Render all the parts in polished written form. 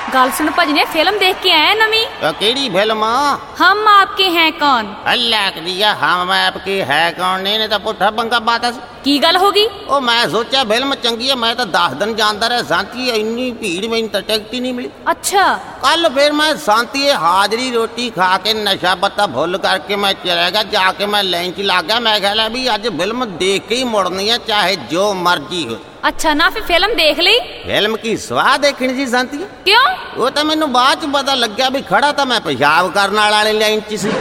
गल सुन भजने, फिल्म देख के आए नवी। केड़ी फिल्म? हम आपके हैं कौन। अल्लाह दिया हम आपके है कौन ने तो पुठा पंगा पाता की गल होगी? ओ मैं सोचा फिल्म चंगी है, मैं तो 10 दिन जानता रहा शांति इन्नी भीड़ में तो टिकट ही नहीं मिली। अच्छा। कल फिर मैं शांति हाजरी रोटी खा के नशा पत्ता भुल करके मैं चलेगा, जाके मैं लाइन च लग गया। मैं ख्याल भी अज फिल्म देख के ही मुड़नी है चाहे जो मर्जी हो। अच्छा ना, फिर फिल्म देख ली? फिल्म की स्वाद देखनी सी शांति। क्यों? वो तो मैनू बाद च पता लग्या भी खड़ा तो मैं पेशाब करने वाले लाइन च सी।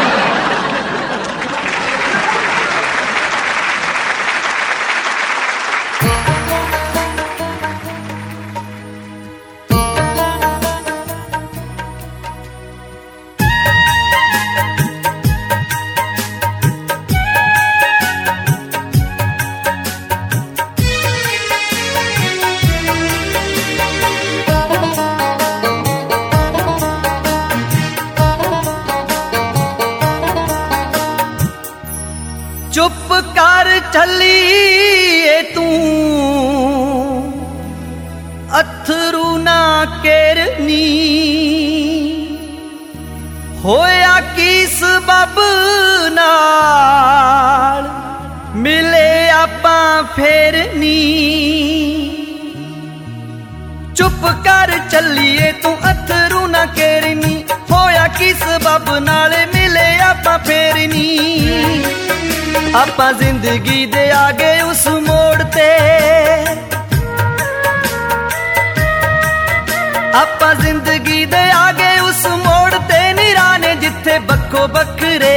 चुप कर चलिए तू अथरू ना केरनी, होया की सबब नाल मिले आपां फेरनी। चुप कर चलिए तू अथरू ना केरनी, होया की सबब नाल मिले आपां फेरनी। आपां जिंदगी दे आगे उस मोड़ ते, आपां जिंदगी दे आगे उस मोड़ ते निराने जिथे बक्खो बखरे।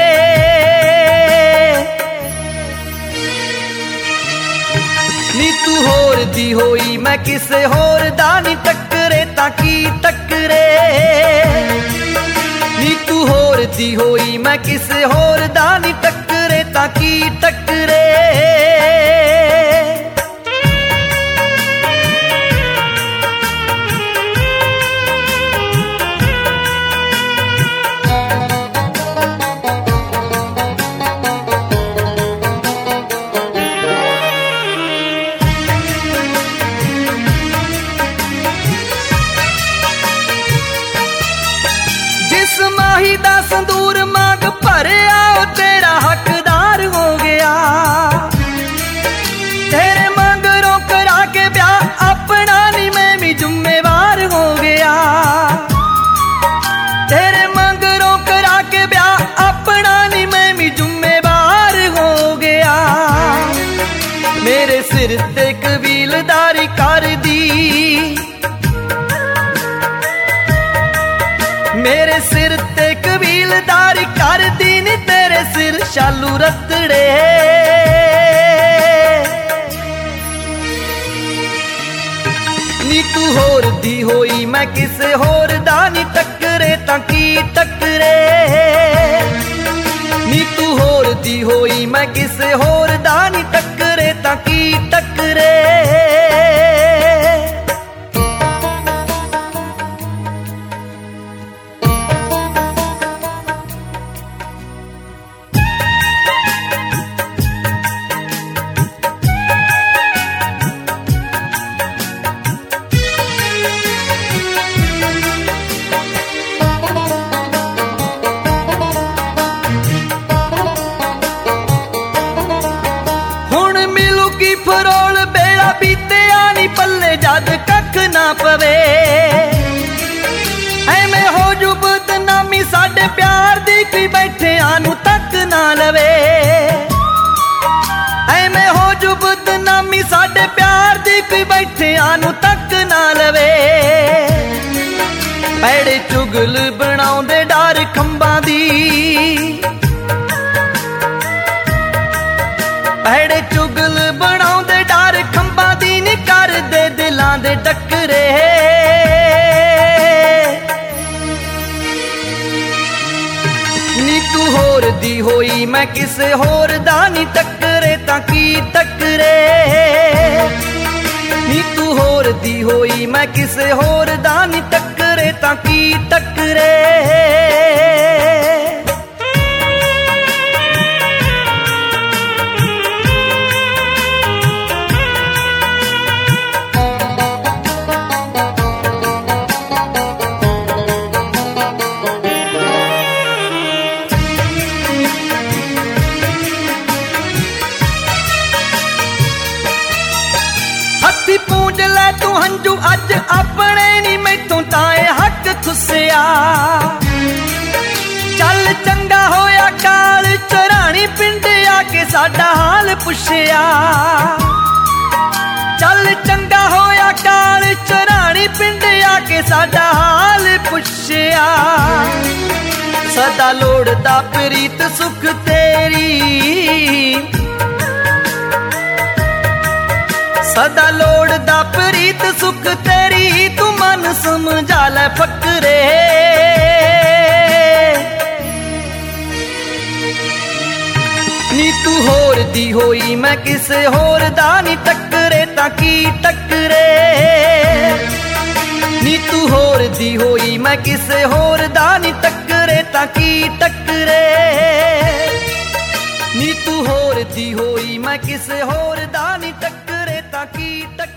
नी तू होर दी होई मैं किसे होर दा नी टकरे ताकि टकरे। नी तू होर दी होई मैं किसे होर दा नी टकरे ताकि टकरे। जिस माही दा संदूर मांग भरिया ओ तेरा हकदार हो गया। तेरे मंगरों करा के ब्याह अपना नी मैं भी जुम्मेवार हो गया। तेरे मंगरों करा के ब्याह अपना नी मैं भी जुम्मेवार हो गया। मेरे सिर ते कबीलदारी कर दी, मेरे सिर ते कबीलदारी कर दी नी तेरे सिर शालू रतड़े। नी तू होर दी होई मैं किसे होर दा नी टकरे ताकि टकरे। नी तू होर दी होई मैं किसे होर दा नी टकरे ताकि टकरे। फरोल बेड़ा बीतिया नी पल्ले जद कख ना पवे। ऐवें हो जू बदनामी साडे प्यार दी कोई बैठे आनू तक ना लवे। ऐवें हो जू बदनामी साडे प्यार दी कोई बैठे आनू तक ना लवे। पैड़े चुगल बनाउंदे डर खंबां दी, पैड़े चुगल बनाउंदे डर खंबां दी नी करदे दिलां दे टकरे। नी तू होर दी होई मैं किसे होर दा नी टकरे ताकि टकरे। नी तू होर दी होई मैं किसे होर दा नी टकरे ताकि टकरे। ਸਾਡਾ ਹਾਲ ਪੁੱਛਿਆ। ਚੱਲ ਚੰਗਾ ਹੋਇਆ ਕਾਲ ਚਰਾਣੀ ਪਿੰਡ ਆ ਕੇ ਸਾਡਾ ਹਾਲ ਪੁੱਛਿਆ। ਸਦਾ ਲੋੜਦਾ ਪ੍ਰੀਤ ਸੁਖ ਤੇਰੀ, ਸਦਾ ਲੋੜਦਾ ਪ੍ਰੀਤ ਸੁਖ ਤੇਰੀ, ਤੂੰ ਮਨ ਸਮਝਾ ਲੈ ਫਕਰੇ। ਨੀ ਤੂੰ ਹੋਰ ਦੀ ਹੋਈ ਮੈਂ ਕਿਸੇ ਹੋਰ ਦਾ ਨੀ ਟੱਕਰੇ ਤਾਂ ਕੀ ਟੱਕਰੇ। ਨੀ ਤੂੰ ਹੋਰ ਦੀ ਹੋਈ ਮੈਂ ਕਿਸੇ ਹੋਰ ਦਾ ਨੀ ਟੱਕਰੇ ਤਾਂ ਕੀ ਟੱਕਰੇ। ਨੀ ਤੂੰ ਹੋਰ ਦੀ ਹੋਈ ਮੈਂ ਕਿਸੇ ਹੋਰ ਦਾ ਨੀ ਟੱਕਰੇ ਤਾਂ ਕੀ ਟੱਕਰੇ।